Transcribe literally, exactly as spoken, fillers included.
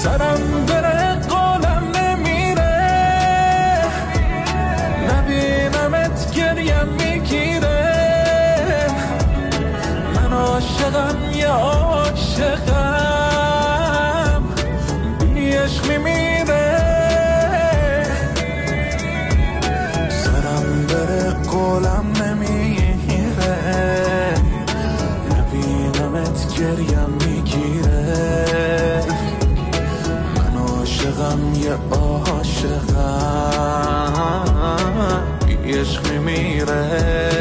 سرم بره قولم نمیره، نبینمت گریم میگیره. من عاشقم یه عاشقم بی عشق میمیره. سرم بره قولم نمیره، نبینمت گریم میگیره. من عاشقم یه عاشقم بی عشق میمیره.